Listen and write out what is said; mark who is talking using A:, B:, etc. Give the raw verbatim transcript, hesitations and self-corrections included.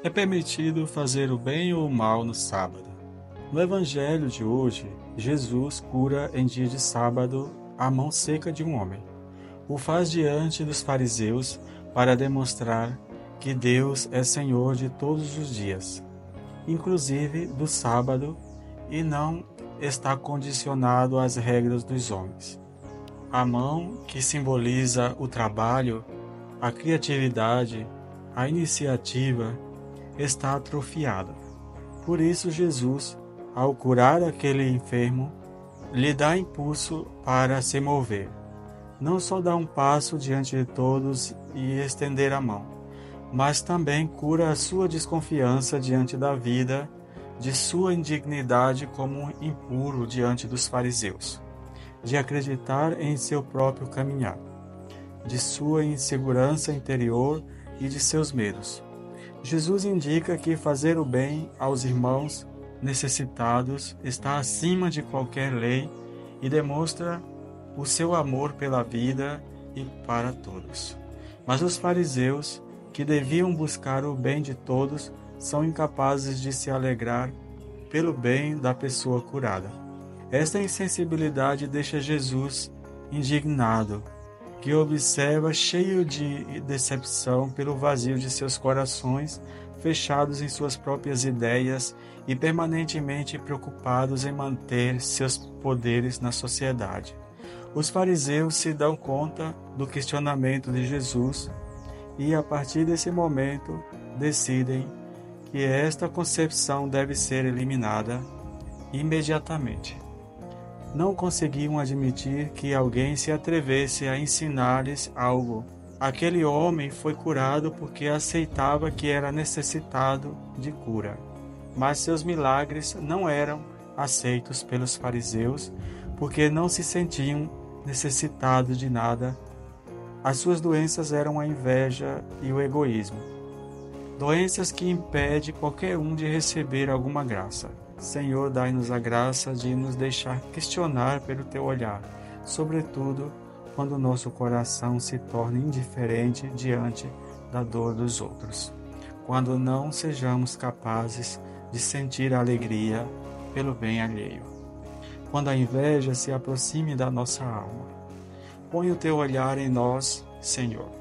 A: É permitido fazer o bem ou o mal no sábado? No Evangelho de hoje, Jesus cura em dia de sábado a mão seca de um homem. O faz diante dos fariseus para demonstrar que Deus é Senhor de todos os dias, inclusive do sábado, e não está condicionado às regras dos homens. A mão, que simboliza o trabalho, a criatividade, a iniciativa, está atrofiada. Por isso, Jesus, ao curar aquele enfermo, lhe dá impulso para se mover. Não só dá um passo diante de todos e estender a mão, mas também cura a sua desconfiança diante da vida, de sua indignidade como impuro diante dos fariseus, de acreditar em seu próprio caminhar, de sua insegurança interior e de seus medos. Jesus indica que fazer o bem aos irmãos necessitados está acima de qualquer lei e demonstra o seu amor pela vida e para todos. Mas os fariseus, que deviam buscar o bem de todos, são incapazes de se alegrar pelo bem da pessoa curada. Esta insensibilidade deixa Jesus indignado, que observa cheio de decepção pelo vazio de seus corações, fechados em suas próprias ideias e permanentemente preocupados em manter seus poderes na sociedade. Os fariseus se dão conta do questionamento de Jesus e, a partir desse momento, decidem que esta concepção deve ser eliminada imediatamente. Não conseguiam admitir que alguém se atrevesse a ensinar-lhes algo. Aquele homem foi curado porque aceitava que era necessitado de cura. Mas seus milagres não eram aceitos pelos fariseus porque não se sentiam necessitados de nada. As suas doenças eram a inveja e o egoísmo. Doenças que impedem qualquer um de receber alguma graça. Senhor, dai-nos a graça de nos deixar questionar pelo Teu olhar, sobretudo quando o nosso coração se torna indiferente diante da dor dos outros. Quando não sejamos capazes de sentir a alegria pelo bem alheio. Quando a inveja se aproxime da nossa alma. Põe o Teu olhar em nós, Senhor.